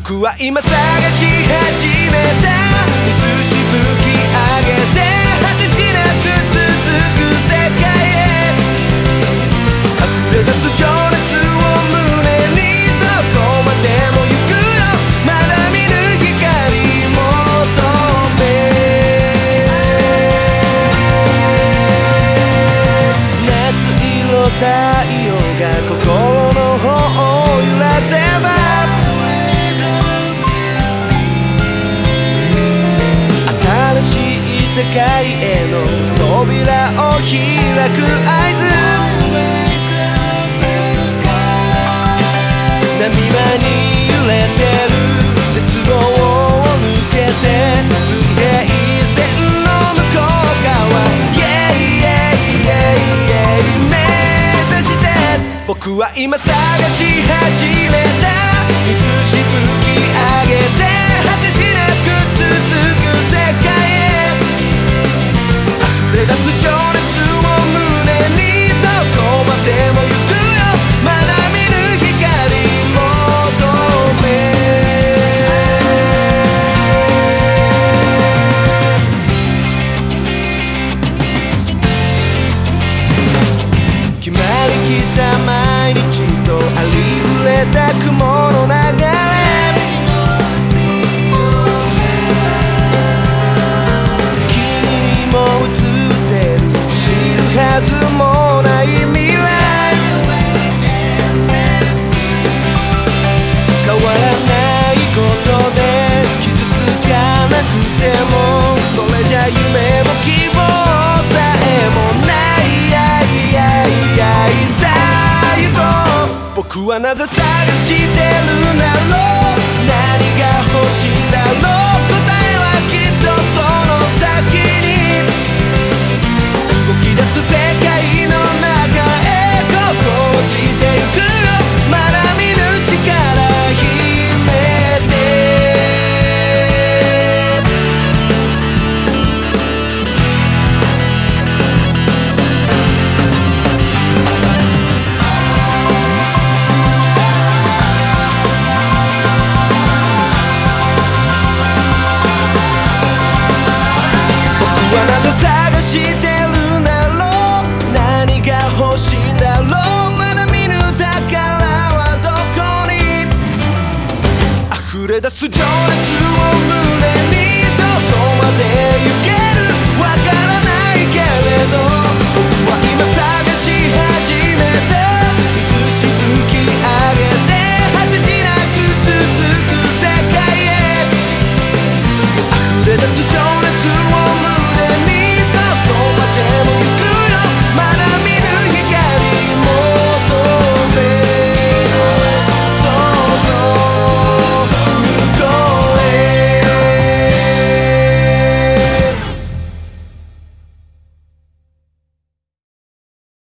僕は今探し始めた映し吹き上げて果てしなく続く世界へ溢れ出す情熱を胸にどこまでも行くよまだ見ぬ光求め夏色太陽が心の方を揺らせば世界への扉を開く合図波間に揺れてる絶望を抜けて水平線の向こう側 Yeah, yeah, yeah, yeah 目指して僕は今探し始めた水しぶき上げて果てしなく続く世界へ溢れ出す情熱を胸にどこまでも行くよまだ見ぬ光求め決まりきった毎日とありふれた雲の流れはずもない未来変わらないことで傷つかなくてもそれじゃ夢も希望さえもない最後僕はなぜ探してるんだろう何が欲しいんだろう答えはきっとその先に動き出す世界の中へここ落ちてゆくよまだ見ぬ力秘めて僕はなぜ探して欲しいんだろうまだ見ぬ宝はどこに溢れ出す情熱を胸にどこまで行けるわからないけれど僕は今探し始めた水しぶき上げて果てしなく続く世界へ溢れ出す情熱